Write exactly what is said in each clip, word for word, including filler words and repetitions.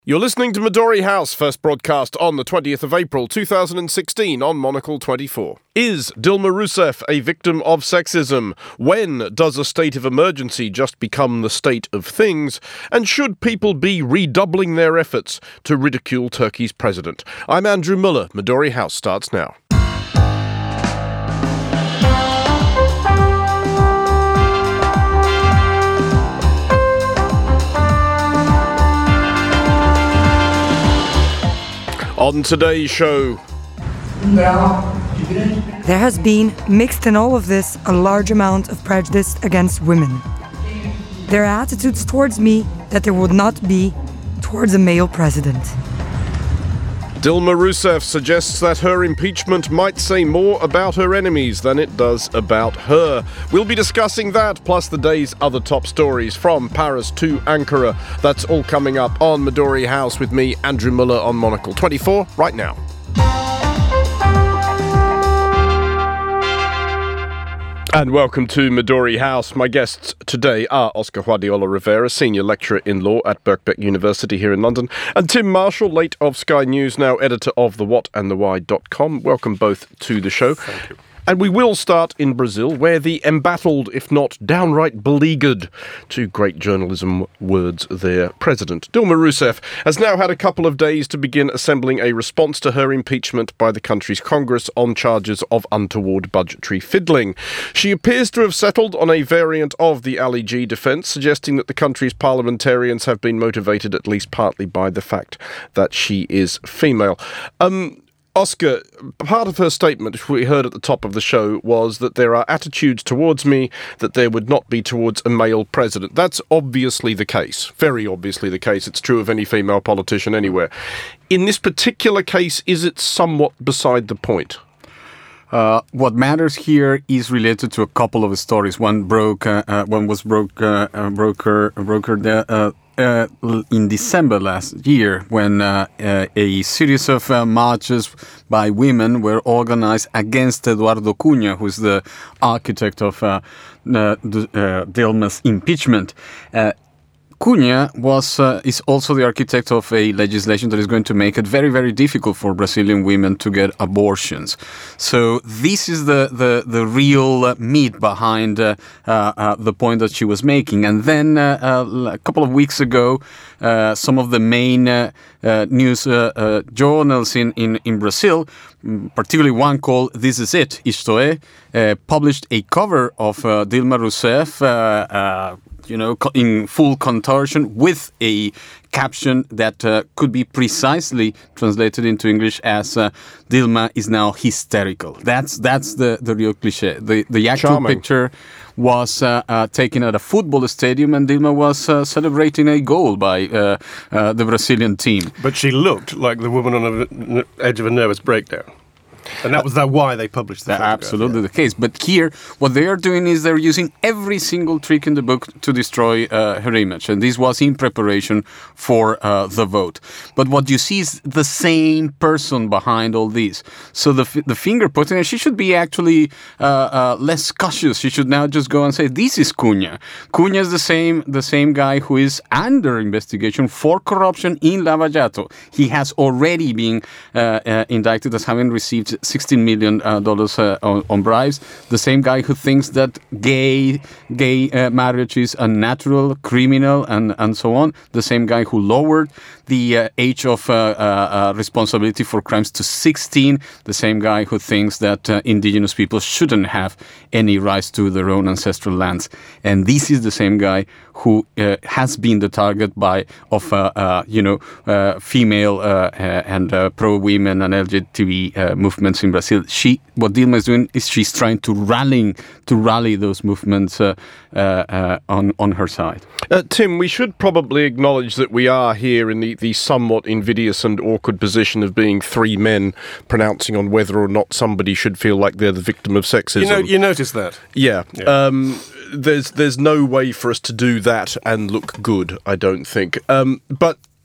You're listening to Midori House, first broadcast on the twentieth of April two thousand sixteen on Monocle twenty-four. Is Dilma Rousseff a victim of sexism? When does a state of emergency just become the state of things? And should people be redoubling their efforts to ridicule Turkey's president? I'm Andrew Muller. Midori House starts now. On today's show, there has been, mixed in all of this, a large amount of prejudice against women. There are attitudes towards me that there would not be towards a male president. Dilma Rousseff suggests that her impeachment might say more about her enemies than it does about her. We'll be discussing that, plus the day's other top stories from Paris to Ankara. That's all coming up on Midori House with me, Andrew Muller, on Monocle twenty-four, right now. And welcome to Midori House. My guests today are Oscar Guardiola Rivera, Senior Lecturer in Law at Birkbeck University here in London, and Tim Marshall, late of Sky News, now editor of the what and the why dot com. Welcome both to the show. Thank you. And we will start in Brazil, where the embattled, if not downright beleaguered, two great journalism words there, President Dilma Rousseff has now had a couple of days to begin assembling a response to her impeachment by the country's Congress on charges of untoward budgetary fiddling. She appears to have settled on a variant of the Ali G defence, suggesting that the country's parliamentarians have been motivated at least partly by the fact that she is female. Um... Oscar, part of her statement, which we heard at the top of the show, was that there are attitudes towards me that there would not be towards a male president. That's obviously the case, very obviously the case. It's true of any female politician anywhere. In this particular case, is it somewhat beside the point? Uh, what matters here is related to a couple of stories. One broke, uh, uh, one was broke, uh, uh, broker, brokered uh, uh, in December last year, when uh, uh, a series of uh, marches by women were organized against Eduardo Cunha, who's the architect of uh, uh, the, uh, Dilma's impeachment. Uh, Cunha was uh, is also the architect of a legislation that is going to make it very, very difficult for Brazilian women to get abortions. So this is the the, the real uh, meat behind uh, uh, uh, the point that she was making. And then uh, uh, a couple of weeks ago, uh, some of the main uh, uh, news uh, uh, journals in, in, in Brazil, particularly one called This Is It, Isto É, uh, published a cover of uh, Dilma Rousseff, uh, uh, you know, in full contortion, with a caption that uh, could be precisely translated into English as uh, Dilma is now hysterical. That's that's the, the real cliche. The the actual Charming. picture was uh, uh, taken at a football stadium, and Dilma was uh, celebrating a goal by uh, uh, the Brazilian team. But she looked like the woman on the edge of a nervous breakdown. And that was that why they published the photograph. Absolutely the case. But here, what they are doing is they're using every single trick in the book to destroy uh, her image. And this was in preparation for uh, the vote. But what you see is the same person behind all this. So the f- the finger pointing, and she should be actually uh, uh, less cautious. She should now just go and say, this is Cunha. Cunha is the same, the same guy who is under investigation for corruption in Lava Jato. He has already been uh, uh, indicted as having received sixteen million dollars uh, uh, on, on bribes. The same guy who thinks that gay gay uh, marriage is unnatural, criminal, and, and so on. The same guy who lowered the uh, age of uh, uh, uh, responsibility for crimes to sixteen. The same guy who thinks that uh, indigenous people shouldn't have any rights to their own ancestral lands. And this is the same guy who uh, has been the target by of uh, uh, you know uh, female uh, uh, and uh, pro-women and L G B T uh, movements in Brazil. She, what Dilma is doing is she's trying to rally to rally those movements uh, uh, uh, on on her side. Uh, Tim, we should probably acknowledge that we are here in the, the somewhat invidious and awkward position of being three men pronouncing on whether or not somebody should feel like they're the victim of sexism. You know, you noticed that? Yeah. Yeah. Um, there's there's no way for us to do that and look good, I don't think. Um, but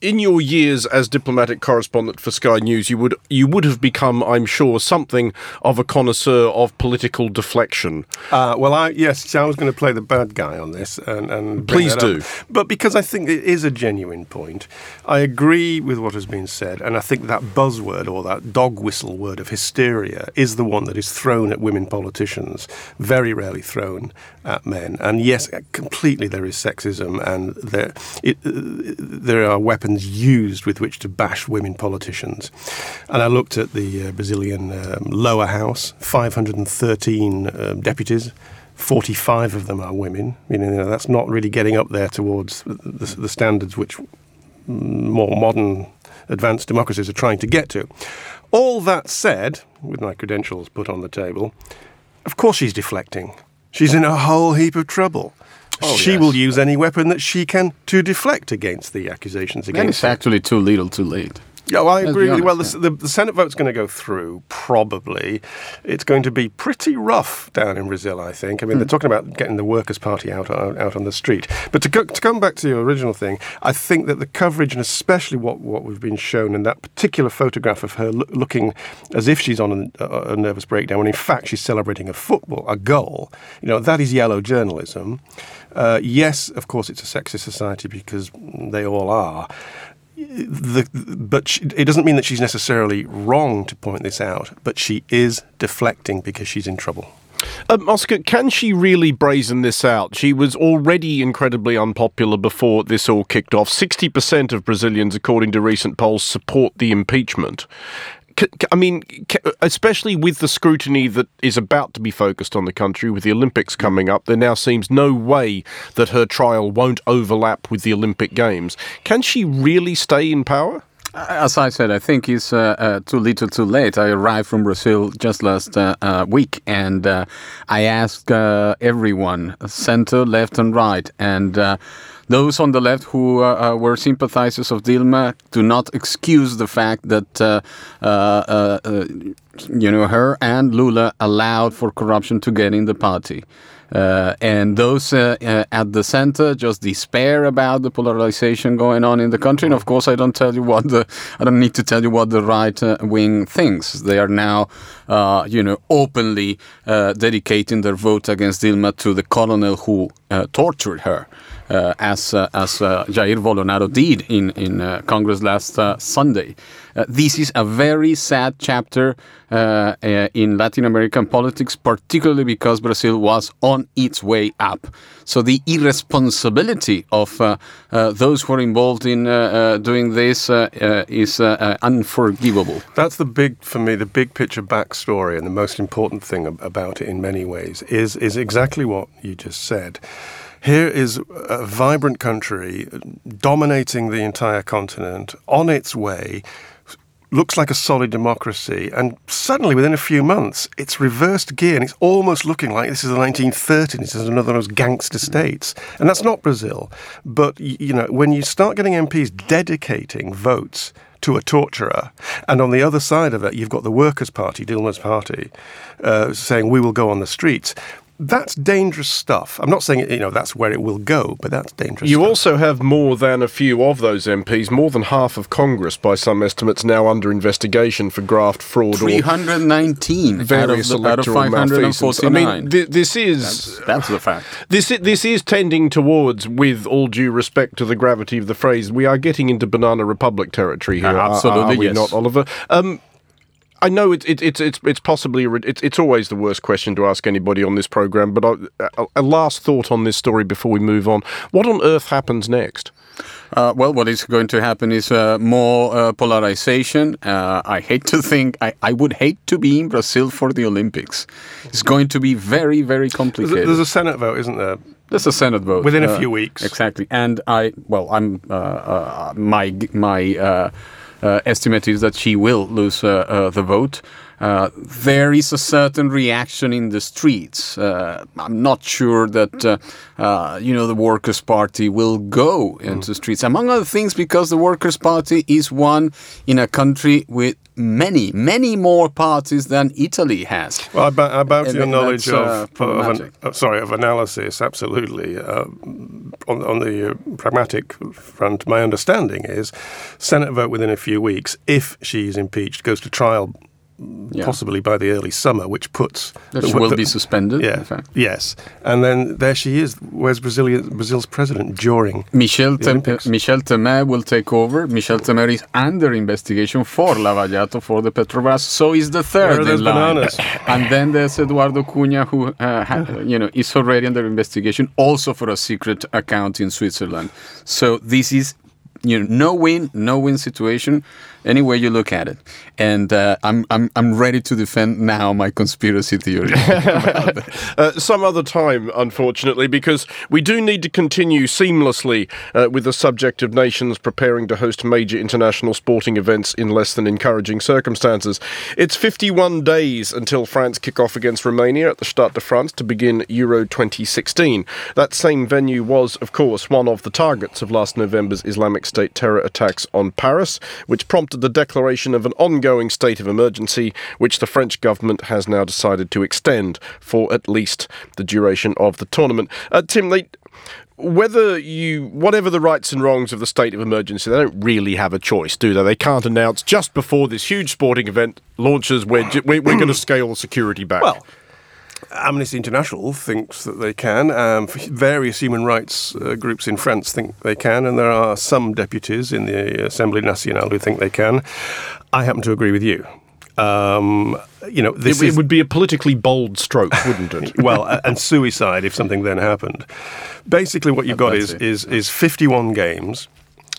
in your years as diplomatic correspondent for Sky News, you would you would have become, I'm sure, something of a connoisseur of political deflection. Uh, well, I yes, I was going to play the bad guy on this, and, and bring Please that do. up. But because I think it is a genuine point, I agree with what has been said, and I think that buzzword or that dog whistle word of hysteria is the one that is thrown at women politicians, very rarely thrown at men. And yes, completely there is sexism, and there it, uh, there are weapons used with which to bash women politicians. And I looked at the uh, Brazilian um, lower house, five hundred thirteen um, deputies. forty-five of them are women. You know, that's not really getting up there towards the, the standards which more modern, advanced democracies are trying to get to. All that said, with my credentials put on the table, of course she's deflecting. She's in a whole heap of trouble. Oh, she yes. will use any weapon that she can to deflect against the accusations And against it's her. actually too little, too late. Yeah, well, I Let's agree. be Well, honest, the, the, the Senate vote's going to go through, probably. It's going to be pretty rough down in Brazil, I think. I mean, they're talking about getting the Workers' Party out, out, out on the street. But to, go, to come back to your original thing, I think that the coverage, and especially what, what we've been shown in that particular photograph of her lo- looking as if she's on a, a nervous breakdown, when in fact she's celebrating a football, a goal, you know, that is yellow journalism. Uh, yes, of course, it's a sexist society because they all are. The, but she, it doesn't mean that she's necessarily wrong to point this out, but she is deflecting because she's in trouble. Um, Oscar, can she really brazen this out? She was already incredibly unpopular before this all kicked off. sixty percent of Brazilians, according to recent polls, support the impeachment. C- c- I mean, c- especially with the scrutiny that is about to be focused on the country, with the Olympics coming up, there now seems no way that her trial won't overlap with the Olympic Games. Can she really stay in power? As I said, I think it's uh, uh, too little, too late. I arrived from Brazil just last uh, uh, week, and uh, I asked uh, everyone, center, left, and right, and uh, those on the left who uh, uh, were sympathizers of Dilma do not excuse the fact that uh, uh, uh, uh, you know, her and Lula allowed for corruption to get in the party. Uh, and those uh, uh, at the center just despair about the polarization going on in the country. And of course, I don't tell you what the I don't need to tell you what the right uh, wing thinks. They are now, uh, you know, openly uh, dedicating their vote against Dilma to the colonel who uh, tortured her, uh, as uh, as uh, Jair Bolsonaro did in in uh, Congress last uh, Sunday. Uh, this is a very sad chapter uh, uh, in Latin American politics, particularly because Brazil was on its way up. So the irresponsibility of uh, uh, those who are involved in uh, uh, doing this uh, uh, is uh, uh, unforgivable. That's the big, for me, the big picture backstory, and the most important thing ab- about it in many ways is is exactly what you just said. Here is a vibrant country dominating the entire continent, on its way, looks like a solid democracy, and suddenly within a few months it's reversed gear and it's almost looking like this is the nineteen thirties, this is another of those gangster states. And that's not Brazil. But, you know, when you start getting M Ps dedicating votes to a torturer, and on the other side of it you've got the Workers' Party, Dilma's party, uh, saying we will go on the streets, that's dangerous stuff. I'm not saying, you know, that's where it will go, but that's dangerous You stuff. also have more than a few of those M Ps, more than half of Congress, by some estimates, now under investigation for graft, fraud, three or hundred nineteen various out of, the, out of electoral five hundred malfeasance. I forty-nine. mean, th- this is that's, that's the fact. this i- this is tending towards, with all due respect to the gravity of the phrase, we are getting into Banana Republic territory here. Uh, Are- absolutely, are we yes. not, Oliver? Um, I know it, it, it's it's it's possibly a, it's it's always the worst question to ask anybody on this program. But I, a, a last thought on this story before we move on: what on earth happens next? Uh, well, what is going to happen is uh, more uh, polarization. Uh, I hate to think, I, I would hate to be in Brazil for the Olympics. It's going to be very, very There's a, complicated. there's a Senate vote, isn't there? There's a Senate vote Within a uh, few weeks. Exactly, and I well, I'm uh, uh, my my uh, uh, estimate is that she will lose uh, uh, the vote. uh, there is a certain reaction in the streets. Uh, I'm not sure that uh, uh, you know the Workers' Party will go into mm. streets, among other things, because the Workers' Party is one in a country with many, many more parties than Italy has. Well, about, about your knowledge of, uh, of an, uh, sorry, of analysis, absolutely. Uh, on, on the uh, pragmatic front, my understanding is Senate vote within a few weeks. If she's impeached, goes to trial. Yeah. Possibly by the early summer, which puts... That she will the, be suspended, yeah, in fact. Yes. And then there she is. Where's Brazilian, Brazil's president during Michel the Olympics? Tem- Michel Temer will take over. Michel Temer is under investigation for Lavallato, for the Petrobras. So is the third Where are in line. Bananas? And then there's Eduardo Cunha, who uh, ha- you know is already under investigation, also for a secret account in Switzerland. So this is... You know, no win, no win situation, any way you look at it. And uh, I'm I'm I'm ready to defend now my conspiracy theory. uh, some other time, unfortunately, because we do need to continue seamlessly uh, with the subject of nations preparing to host major international sporting events in less than encouraging circumstances. It's fifty-one days until France kick off against Romania at the Stade de France to begin Euro twenty sixteen. That same venue was, of course, one of the targets of last November's Islamic State terror attacks on Paris, which prompted the declaration of an ongoing state of emergency, which the French government has now decided to extend for at least the duration of the tournament. Uh, Tim, they, whether you, whatever the rights and wrongs of the state of emergency, they don't really have a choice, do they? They can't announce just before this huge sporting event launches, we're, we're going to scale security back. Well, Amnesty International thinks that they can. Um, various human rights uh, groups in France think they can, and there are some deputies in the Assemblée Nationale who think they can. I happen to agree with you. Um, you know, this it, is, it would be a politically bold stroke, wouldn't it? Well, and suicide if something then happened. Basically, what you've got is, is is fifty-one games,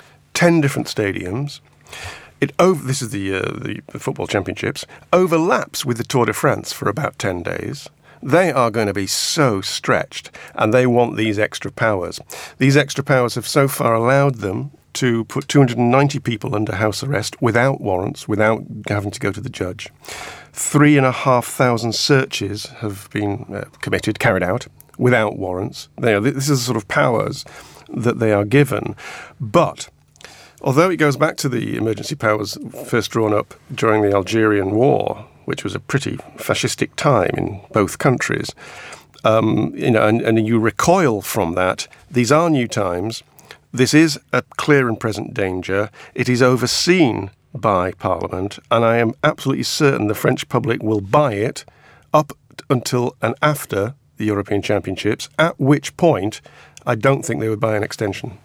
ten different stadiums. It over, this is the, uh, the the football championships, overlaps with the Tour de France for about ten days. They are going to be so stretched, and they want these extra powers. These extra powers have so far allowed them to put two hundred ninety people under house arrest without warrants, without having to go to the judge. Three and a half thousand searches have been uh, committed, carried out, without warrants. They are, this is the sort of powers that they are given. But although it goes back to the emergency powers first drawn up during the Algerian War, which was a pretty fascistic time in both countries, um, you know, and, and you recoil from that. These are new times. This is a clear and present danger. It is overseen by Parliament, and I am absolutely certain the French public will buy it up until and after the European Championships, at which point I don't think they would buy an extension.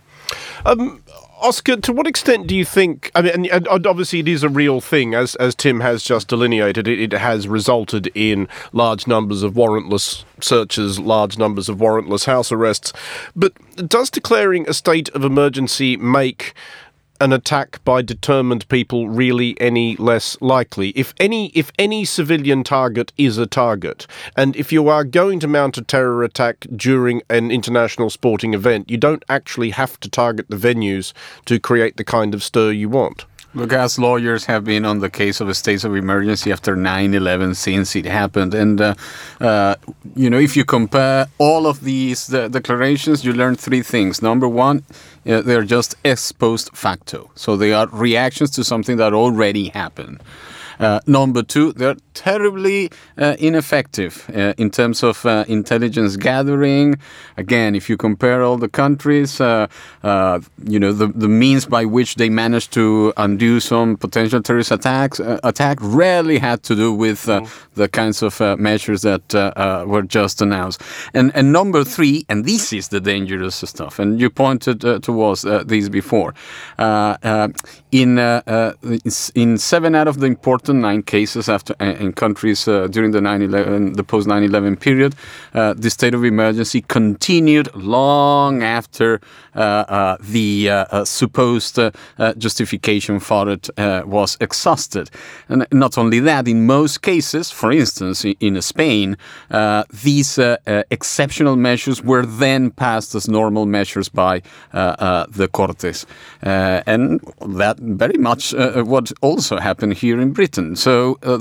Um, Oscar, to what extent do you think, I mean, and, and obviously it is a real thing, as as Tim has just delineated, it, it has resulted in large numbers of warrantless searches, large numbers of warrantless house arrests, but does declaring a state of emergency make an attack by determined people really any less likely? If any if any civilian target is a target, and if you are going to mount a terror attack during an international sporting event, you don't actually have to target the venues to create the kind of stir you want. Look, as lawyers have been on the case of a state of emergency after nine eleven since it happened. And, uh, uh, you know, if you compare all of these uh, declarations, you learn three things. Number one, uh, they're just ex post facto. So they are reactions to something that already happened. Uh, number two, they're terribly uh, ineffective uh, in terms of uh, intelligence gathering. Again, if you compare all the countries, uh, uh, you know, the, the means by which they managed to undo some potential terrorist attacks, uh, attack rarely had to do with uh, mm. the kinds of uh, measures that uh, uh, were just announced. And, and number three, and this is the dangerous stuff, and you pointed uh, towards uh, these before, uh, uh, in, uh, uh, in seven out of the important nine cases after uh, in countries uh, during the nine eleven, the post nine eleven period, uh, the state of emergency continued long after uh, uh, the uh, uh, supposed uh, uh, justification for it uh, was exhausted. And not only that, in most cases, for instance, in, in Spain, uh, these uh, uh, exceptional measures were then passed as normal measures by uh, uh, the Cortes, uh, and that very much uh, what also happened here in Britain. So uh, the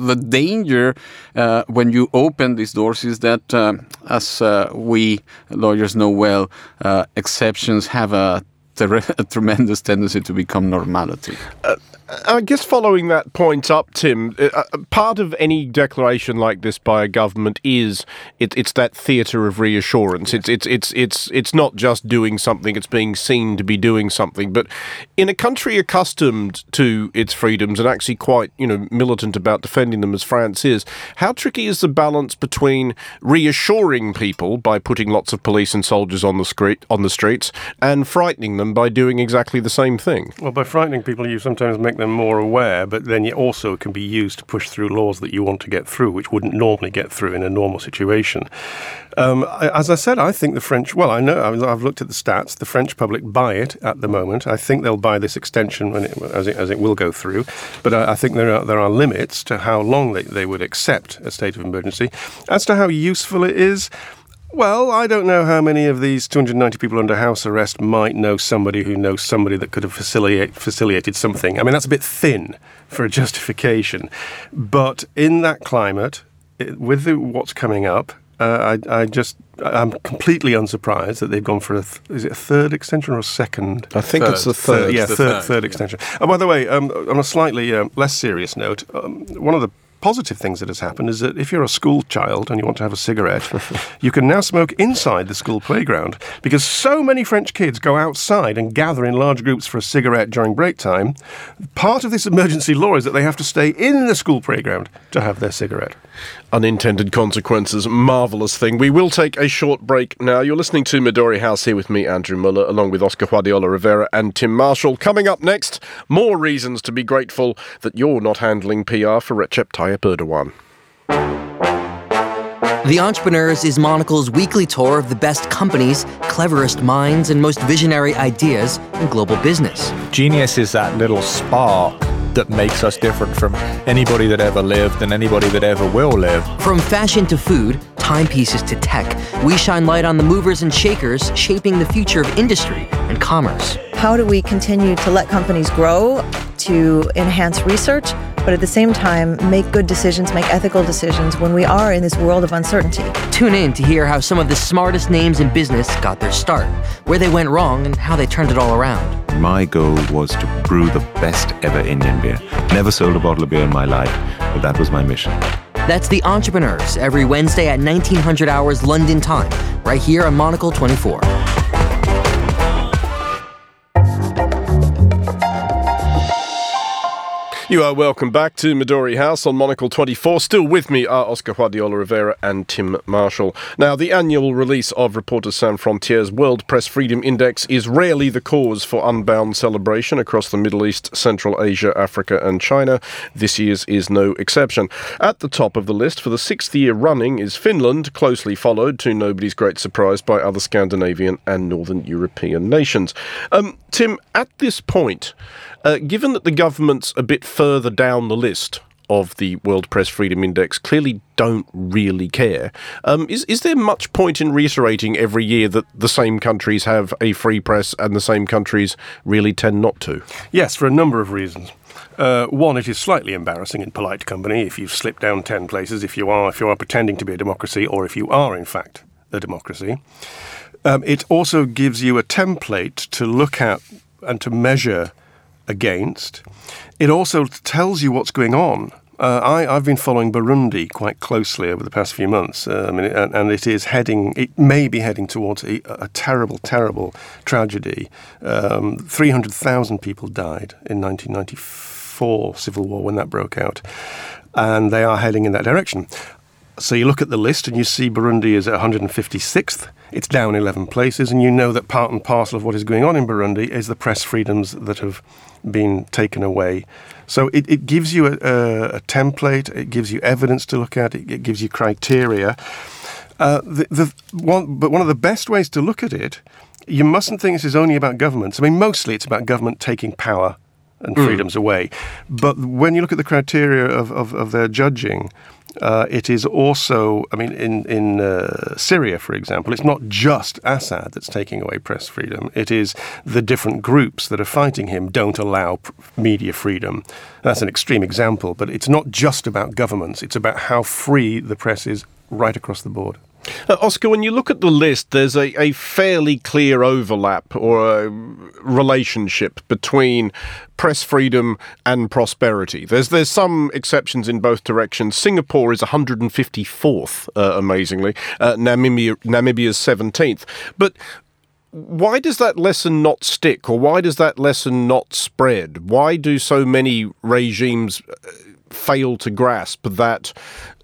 danger uh, when you open these doors is that, uh, as uh, we lawyers know well, uh, exceptions have a, ter- a tremendous tendency to become normality. Uh, I guess following that point up, Tim, uh, part of any declaration like this by a government is it, it's that theatre of reassurance. It's it's it's it's it's not just doing something; it's being seen to be doing something. But in a country accustomed to its freedoms and actually quite you know militant about defending them as France is, how tricky is the balance between reassuring people by putting lots of police and soldiers on the street on the streets and frightening them by doing exactly the same thing? Well, by frightening people, you sometimes make them more aware, but then it also can be used to push through laws that you want to get through, which wouldn't normally get through in a normal situation. Um, as I said, I think the French, well, I know, I've looked at the stats, the French public buy it at the moment. I think they'll buy this extension when it, as, it, as it will go through, but I, I think there are, there are limits to how long they, they would accept a state of emergency. As to how useful it is, well, I don't know how many of these two hundred ninety people under house arrest might know somebody who knows somebody that could have facilitate, facilitated something. I mean, that's a bit thin for a justification. But in that climate, it, with the, what's coming up, uh, I, I just, I'm completely unsurprised that they've gone for a, th- is it a third extension or a second? I think third. it's the third. third yeah, the third, third, third yeah. extension. Oh, by the way, um, on a slightly um, less serious note, um, one of the positive things that has happened is that if you're a school child and you want to have a cigarette, you can now smoke inside the school playground, because so many French kids go outside and gather in large groups for a cigarette during break time. Part of this emergency law is that they have to stay in the school playground to have their cigarette. Unintended consequences, marvellous thing. We will take a short break now. You're listening to Midori House here with me, Andrew Muller, along with Oscar Guardiola Rivera and Tim Marshall. Coming up next, more reasons to be grateful that you're not handling P R for Recep Tayyip Erdogan. The Entrepreneurs is Monocle's weekly tour of the best companies, cleverest minds, and most visionary ideas in global business. Genius is that little spark that makes us different from anybody that ever lived and anybody that ever will live. From fashion to food, timepieces to tech, we shine light on the movers and shakers shaping the future of industry and commerce. How do we continue to let companies grow, to enhance research, but at the same time make good decisions, make ethical decisions when we are in this world of uncertainty? Tune in to hear how some of the smartest names in business got their start, where they went wrong, and how they turned it all around. My goal was to brew the best ever Indian beer. Never sold a bottle of beer in my life, but that was my mission. That's The Entrepreneurs, every Wednesday at nineteen hundred hours London time, right here on Monocle twenty-four. You are welcome back to Midori House on Monocle twenty-four. Still with me are Oscar Guardiola Rivera and Tim Marshall. Now, the annual release of Reporters Sans Frontières World Press Freedom Index is rarely the cause for unbound celebration across the Middle East, Central Asia, Africa and China. This year's is no exception. At the top of the list for the sixth year running is Finland, closely followed, to nobody's great surprise, by other Scandinavian and Northern European nations. Um, Tim, at this point, Uh, given that the governments a bit further down the list of the World Press Freedom Index clearly don't really care, um, is, is there much point in reiterating every year that the same countries have a free press and the same countries really tend not to? Yes, for a number of reasons. Uh, one, it is slightly embarrassing in polite company if you've slipped down ten places, if you are, if you are pretending to be a democracy, or if you are, in fact, a democracy. Um, it also gives you a template to look at and to measure against. It also tells you what's going on. Uh, I, I've been following Burundi quite closely over the past few months, uh, I mean, and, and it is heading, it may be heading towards a, a terrible, terrible tragedy. Um, three hundred thousand people died in nineteen ninety-four civil war when that broke out, and they are heading in that direction. So you look at the list and you see Burundi is at one hundred fifty-sixth. It's down eleven places, and you know that part and parcel of what is going on in Burundi is the press freedoms that have been taken away. So it, it gives you a, a, a template, it gives you evidence to look at, it, it gives you criteria. Uh, the, the one, but one of the best ways to look at it, you mustn't think this is only about governments. I mean, mostly it's about government taking power and freedoms mm. away. But when you look at the criteria of, of, of their judging, Uh, it is also, I mean, in, in uh, Syria, for example, it's not just Assad that's taking away press freedom. It is the different groups that are fighting him don't allow pr- media freedom. That's an extreme example, but it's not just about governments. It's about how free the press is right across the board. Uh, Oscar, when you look at the list, there's a, a fairly clear overlap or a relationship between press freedom and prosperity. There's there's some exceptions in both directions. Singapore is one hundred fifty-fourth, uh, amazingly. Uh, Namibia, Namibia's seventeenth. But why does that lesson not stick, or why does that lesson not spread? Why do so many regimes fail to grasp that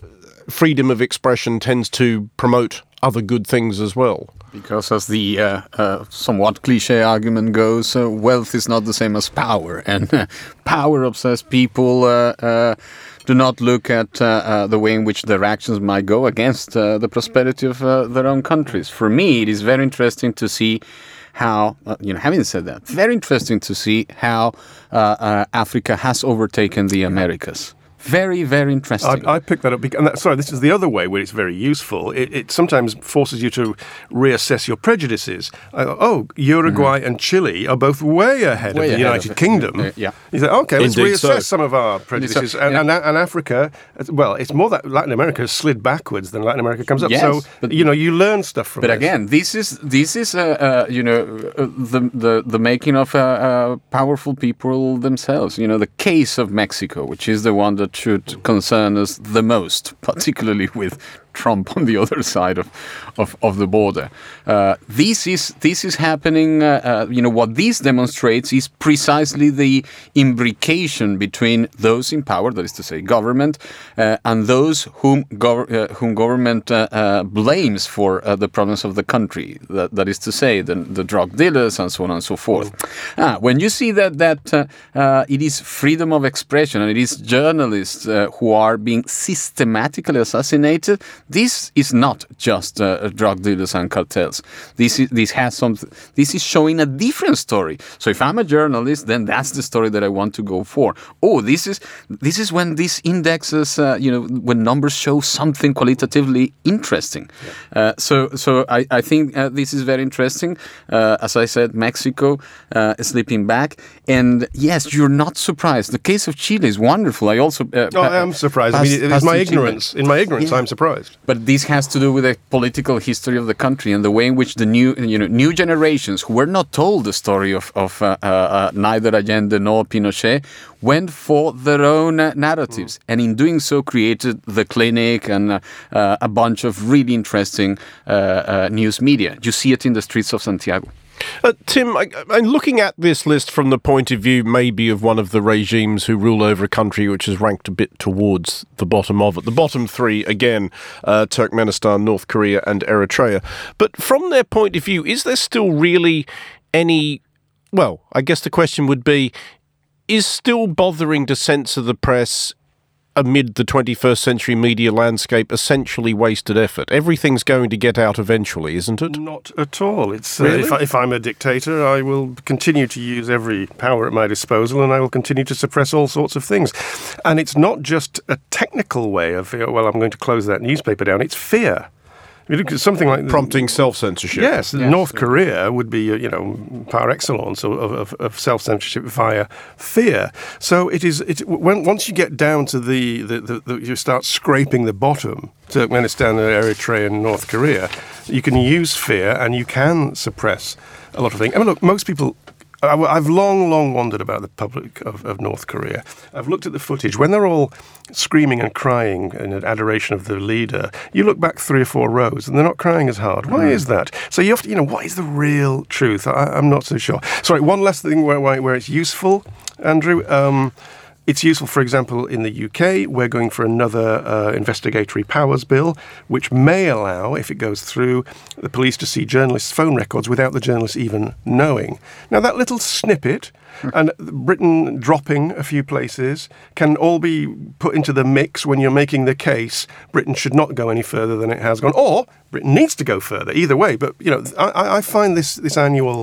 freedom of expression tends to promote other good things as well? Because as the uh, uh, somewhat cliche argument goes, uh, wealth is not the same as power. And uh, power-obsessed people uh, uh, do not look at uh, uh, the way in which their actions might go against uh, the prosperity of uh, their own countries. For me, it is very interesting to see how, uh, you know, having said that, very interesting to see how uh, uh, Africa has overtaken the Americas. Very, very interesting. I, I picked that up. Because, and that, sorry, this is the other way where it's very useful. It, it sometimes forces you to reassess your prejudices. I thought, oh, Uruguay mm-hmm. and Chile are both way ahead way of the ahead United of Kingdom. Uh, yeah. You say, okay, let's Indeed reassess so. some of our prejudices. So, and, yeah. and, and Africa, well, it's more that Latin America has slid backwards than Latin America comes up. Yes, so, but, you know, you learn stuff from But this. again, this is, this is uh, uh, you know, uh, the, the, the making of uh, uh, powerful people themselves. You know, the case of Mexico, which is the one that should concern us the most, particularly with Trump on the other side of, of, of the border. Uh, this is this is happening. Uh, uh, you know what this demonstrates is precisely the imbrication between those in power, that is to say, government, uh, and those whom gov- uh, whom government uh, uh, blames for uh, the problems of the country. That, that is to say, the, the drug dealers and so on and so forth. Ah, when you see that that uh, uh, it is freedom of expression and it is journalists uh, who are being systematically assassinated. This is not just uh, drug dealers and cartels. This is this has some. This is showing a different story. So if I'm a journalist, then that's the story that I want to go for. Oh, this is this is when these indexes, uh, you know, when numbers show something qualitatively interesting. Yeah. Uh, so so I I think uh, this is very interesting. Uh, as I said, Mexico uh, is slipping back, and yes, you're not surprised. The case of Chile is wonderful. I also uh, oh, I am surprised. Past, I mean, it is my ignorance. Chile. In my ignorance, yeah. I'm surprised. But this has to do with the political history of the country and the way in which the new, you know, new generations who were not told the story of, of uh, uh, neither Allende nor Pinochet went for their own uh, narratives, mm. and in doing so created the Clinic and uh, uh, a bunch of really interesting uh, uh, news media. You see it in the streets of Santiago. Uh, Tim, I, I'm looking at this list from the point of view maybe of one of the regimes who rule over a country which is ranked a bit towards the bottom of it. The bottom three, again, uh, Turkmenistan, North Korea and Eritrea. But from their point of view, is there still really any... Well, I guess the question would be, is still bothering to censor the press amid the twenty-first century media landscape essentially wasted effort? Everything's going to get out eventually, isn't it? Not at all. It's uh, really? if, I, if I'm a dictator, I will continue to use every power at my disposal, and I will continue to suppress all sorts of things. And it's not just a technical way of, well, I'm going to close that newspaper down. It's fear. You look at something like prompting self-censorship. Yes, yes, North Korea would be, you know, par excellence of, of, of self-censorship via fear. So it is. It when once you get down to the, the, the, the you start scraping the bottom, Turkmenistan, Eritrea, and North Korea, you can use fear and you can suppress a lot of things. I mean, look, most people. I've long, long wondered about the public of, of North Korea. I've looked at the footage. When they're all screaming and crying in adoration of the leader, you look back three or four rows and they're not crying as hard. Why is that? So you have to, you know, what is the real truth? I, I'm not so sure. Sorry, one last thing where, where it's useful, Andrew. Um, It's useful, for example, in the U K. We're going for another uh, investigatory powers bill, which may allow, if it goes through, the police to see journalists' phone records without the journalists even knowing. Now, that little snippet, and Britain dropping a few places, can all be put into the mix when you're making the case Britain should not go any further than it has gone, or Britain needs to go further. Either way, but you know, I, I find this this annual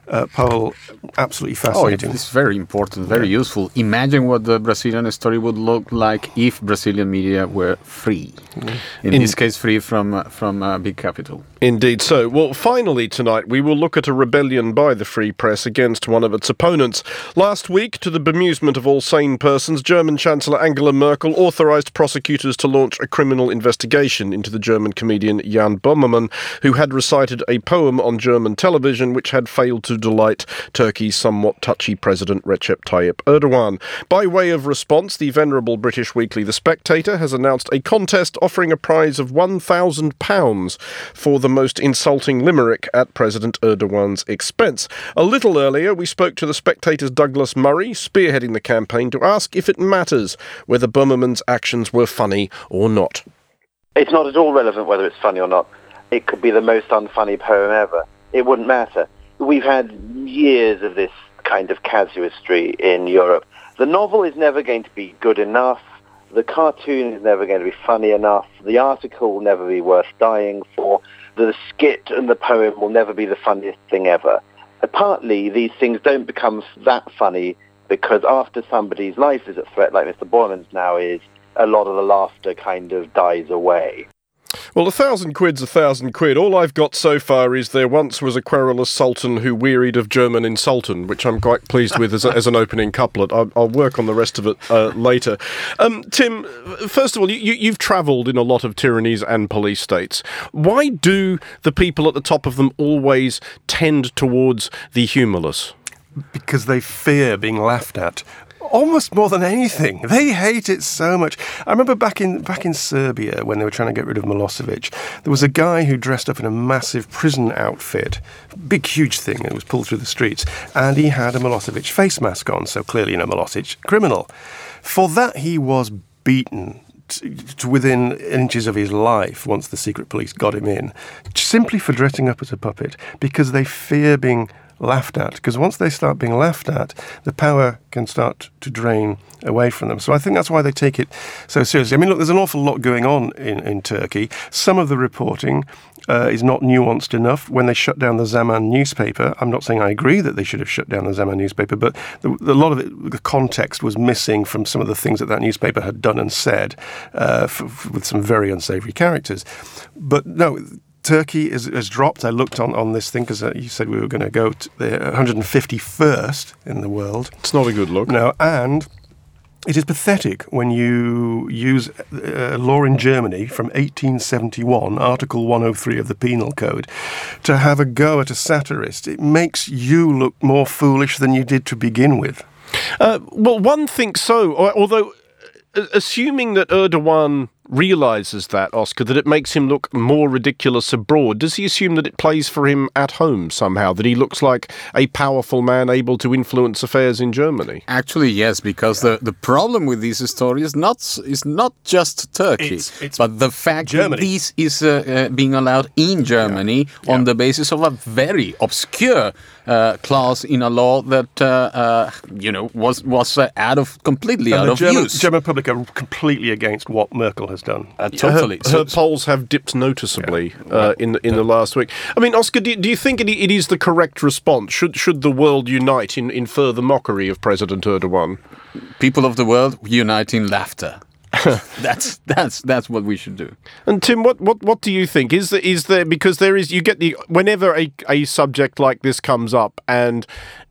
uh, poll, absolutely Oh, fascinating. it's very important, very yeah. useful. Imagine what the Brazilian story would look like if Brazilian media were free. Mm. In, In this case, free from uh, from uh, big capital. Indeed so. Well, finally tonight we will look at a rebellion by the free press against one of its opponents. Last week, to the bemusement of all sane persons, German Chancellor Angela Merkel authorised prosecutors to launch a criminal investigation into the German comedian Jan Böhmermann, who had recited a poem on German television which had failed to delight Turkey's somewhat touchy President Recep Tayyip Erdogan. By way of response, the venerable British weekly The Spectator has announced a contest offering a prize of one thousand pounds for the most insulting limerick at President Erdogan's expense. A little earlier, we spoke to The Spectator's Douglas Murray, spearheading the campaign, to ask if it matters whether Böhmermann's actions were funny or not. It's not at all relevant whether it's funny or not. It could be the most unfunny poem ever. It wouldn't matter. We've had years of this kind of casuistry in Europe. The novel is never going to be good enough. The cartoon is never going to be funny enough. The article will never be worth dying for. The skit and the poem will never be the funniest thing ever. And partly, these things don't become that funny because after somebody's life is at threat, like Mister Bormann's now is, a lot of the laughter kind of dies away. Well, a thousand quid's a thousand quid. All I've got so far is there once was a querulous sultan who wearied of German insultan, which I'm quite pleased with as, a, as an opening couplet. I'll, I'll work on the rest of it uh, later. Um, Tim, first of all, you, you've travelled in a lot of tyrannies and police states. Why do the people at the top of them always tend towards the humourless? Because they fear being laughed at. Almost more than anything. They hate it so much. I remember back in back in Serbia when they were trying to get rid of Milosevic, there was a guy who dressed up in a massive prison outfit, big, huge thing, and it was pulled through the streets, and he had a Milosevic face mask on, so clearly, you know, Milosevic, criminal. For that, he was beaten to, to within inches of his life once the secret police got him in, simply for dressing up as a puppet, because they fear being laughed at, because once they start being laughed at, the power can start to drain away from them. So I think that's why they take it so seriously. I mean, look, there's an awful lot going on in, in Turkey. Some of the reporting uh, is not nuanced enough. When they shut down the Zaman newspaper, I'm not saying I agree that they should have shut down the Zaman newspaper, but the, a lot of it, the context was missing from some of the things that that newspaper had done and said uh, f- f- with some very unsavoury characters. But no, Turkey is, has dropped. I looked on, on this thing because uh, you said we were going to go to the one hundred fifty-first in the world. It's not a good look. No, and it is pathetic when you use a law in Germany from eighteen seventy-one, Article one oh three of the Penal Code, to have a go at a satirist. It makes you look more foolish than you did to begin with. Uh, well, one thinks so, although assuming that Erdogan realises that, Oscar, that it makes him look more ridiculous abroad, does he assume that it plays for him at home somehow, that he looks like a powerful man able to influence affairs in Germany? Actually, yes, because yeah. the, the problem with this story is not is not just Turkey, it's, it's but the fact Germany. that this is uh, uh, being allowed in Germany yeah. on yeah. the basis of a very obscure uh, clause in a law that uh, uh, you know was was uh, out of completely and out the of German, use. German public are completely against what Merkel has done. Uh, totally. Her, her so, polls have dipped noticeably yeah. uh, in in yeah. the last week. I mean, Oscar, do, do you think it, it is the correct response? Should should the world unite in, in further mockery of President Erdogan? People of the world unite in laughter. that's that's that's what we should do. And Tim, what, what, what do you think? Is there is there because there is you get the whenever a, a subject like this comes up, and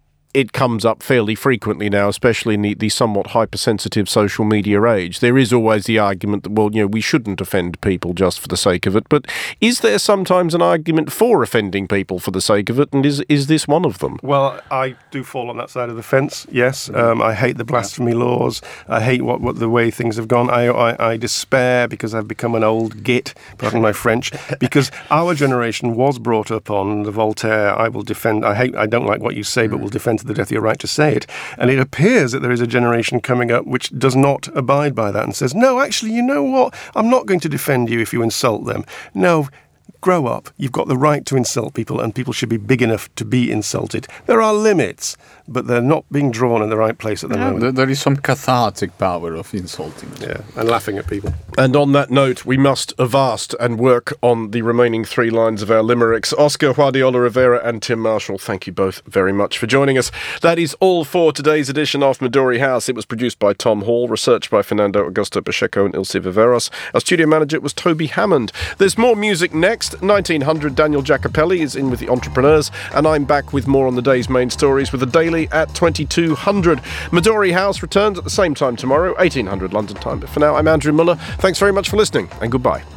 it comes up fairly frequently now, especially in the, the somewhat hypersensitive social media age. There is always the argument that, well, you know, we shouldn't offend people just for the sake of it. But is there sometimes an argument for offending people for the sake of it? And is is this one of them? Well, I do fall on that side of the fence, yes. Um, I hate the blasphemy laws. I hate what, what the way things have gone. I, I, I despair because I've become an old git, pardon my French, because our generation was brought up on the Voltaire, I will defend, I hate, I don't like what you say, but will defend to the death your right to say it. And it appears that there is a generation coming up which does not abide by that and says, no, actually, you know what? I'm not going to defend you if you insult them. No, grow up. You've got the right to insult people, and people should be big enough to be insulted. There are limits. but they're not being drawn in the right place at the Yeah, moment. there- there is some cathartic power of insulting. Yeah, and laughing at people. And on that note, we must avast and work on the remaining three lines of our limericks. Oscar Guardiola Rivera and Tim Marshall, thank you both very much for joining us. That is all for today's edition of Midori House. It was produced by Tom Hall, researched by Fernando Augusto Pacheco and Ilse Viveros. Our studio manager was Toby Hammond. There's more music next. nineteen hundred, Daniel Giacopelli is in with the Entrepreneurs, and I'm back with more on the day's main stories with the Daily at twenty-two hundred. Midori House returns at the same time tomorrow, eighteen hundred London time. But for now, I'm Andrew Muller. Thanks very much for listening, and goodbye.